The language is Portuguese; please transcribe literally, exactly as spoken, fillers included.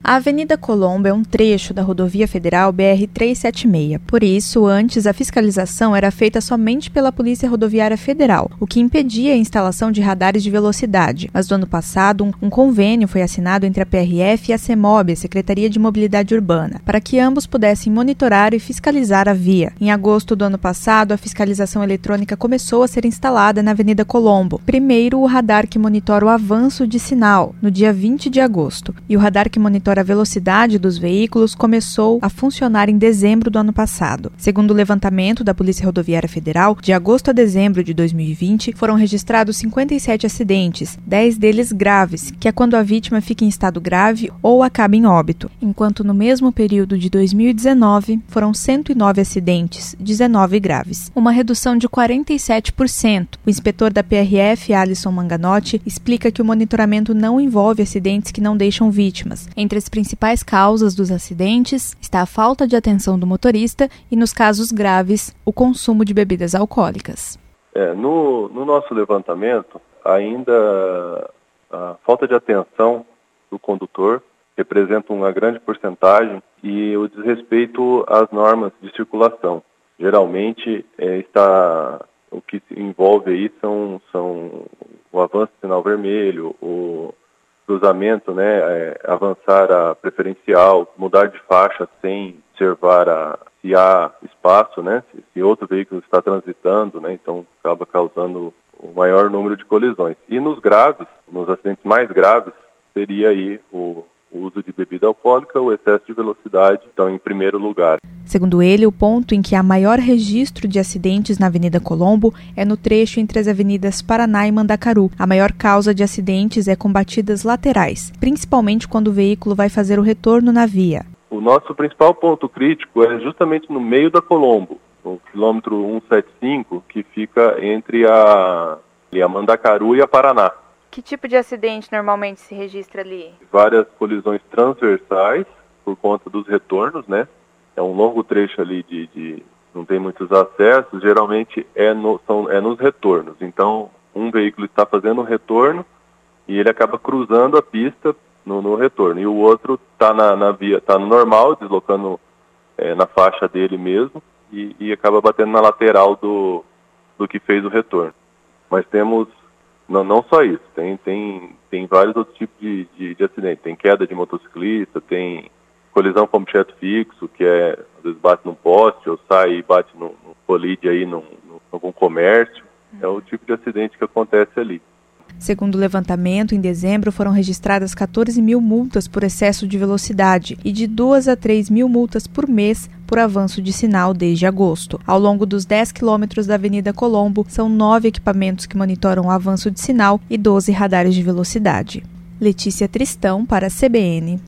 A Avenida Colombo é um trecho da rodovia federal B R trezentos e setenta e seis. Por isso, antes a fiscalização era feita somente pela Polícia Rodoviária Federal, o que impedia a instalação de radares de velocidade. Mas no ano passado, um, um convênio foi assinado entre a P R F e a CEMOB, a Secretaria de Mobilidade Urbana, para que ambos pudessem monitorar e fiscalizar a via. Em agosto do ano passado, a fiscalização eletrônica começou a ser instalada na Avenida Colombo. Primeiro, o radar que monitora o avanço de sinal, no dia vinte de agosto, e o radar que monitora a velocidade dos veículos começou a funcionar em dezembro do ano passado. Segundo o levantamento da Polícia Rodoviária Federal, de agosto a dezembro de dois mil e vinte, foram registrados cinquenta e sete acidentes, dez deles graves, que é quando a vítima fica em estado grave ou acaba em óbito, enquanto no mesmo período de dois mil e dezenove foram cento e nove acidentes, dezenove graves, uma redução de quarenta e sete por cento. O inspetor da P R F, Alisson Manganotti, explica que o monitoramento não envolve acidentes que não deixam vítimas. Entre as principais causas dos acidentes está a falta de atenção do motorista e, nos casos graves, o consumo de bebidas alcoólicas. É, no, no nosso levantamento, ainda a falta de atenção do condutor representa uma grande porcentagem e o desrespeito às normas de circulação. Geralmente, é, está, o que envolve aí são, são o avanço do sinal vermelho, o cruzamento, né, é, avançar a preferencial, mudar de faixa sem observar a, se há espaço, né, se, se outro veículo está transitando, né, então acaba causando o maior número de colisões. E nos graves, nos acidentes mais graves, seria aí o, o uso de bebida alcoólica, o excesso de velocidade, então em primeiro lugar. Segundo ele, o ponto em que há maior registro de acidentes na Avenida Colombo é no trecho entre as avenidas Paraná e Mandacaru. A maior causa de acidentes é com batidas laterais, principalmente quando o veículo vai fazer o retorno na via. O nosso principal ponto crítico é justamente no meio da Colombo, no quilômetro cento e setenta e cinco, que fica entre a, a Mandacaru e a Paraná. Que tipo de acidente normalmente se registra ali? Várias colisões transversais por conta dos retornos, né? É um longo trecho ali de, de não tem muitos acessos, geralmente é, no, são, é nos retornos. Então, um veículo está fazendo um retorno e ele acaba cruzando a pista no, no retorno. E o outro está na, na via, está no normal, deslocando é, na faixa dele mesmo e, e acaba batendo na lateral do, do que fez o retorno. Mas temos, não, não só isso, tem, tem, tem vários outros tipos de, de, de acidentes. Tem queda de motociclista, tem colisão com objeto fixo, que é, às vezes bate num poste, ou sai e bate no, no colide aí num, num, algum comércio. É o tipo de acidente que acontece ali. Segundo o levantamento, em dezembro foram registradas quatorze mil multas por excesso de velocidade e de duas a três mil multas por mês por avanço de sinal desde agosto. Ao longo dos dez quilômetros da Avenida Colombo, são nove equipamentos que monitoram o avanço de sinal e doze radares de velocidade. Letícia Tristão para a C B N.